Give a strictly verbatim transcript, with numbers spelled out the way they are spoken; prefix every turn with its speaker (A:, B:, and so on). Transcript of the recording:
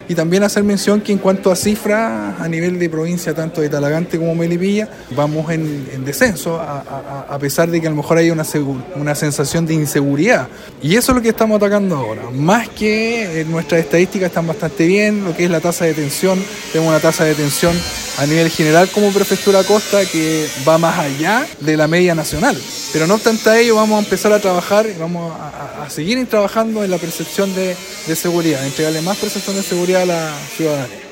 A: Y también hacer mención que en cuanto a cifras a nivel de provincia, tanto de Talagante como Melipilla, vamos en, en descenso, a, a, a pesar de que a lo mejor hay una, una sensación de inseguridad. Y eso es lo que estamos atacando ahora. Más que nuestras estadísticas están bastante bien, lo que es la tasa de detención, tenemos una tasa de detención a nivel general como Prefectura Costa que va más allá de la media nacional. Pero no obstante a ello vamos a empezar a trabajar y vamos a, a, a seguir trabajando en la percepción de, de seguridad, entregarle más percepción de seguridad a la ciudadanía.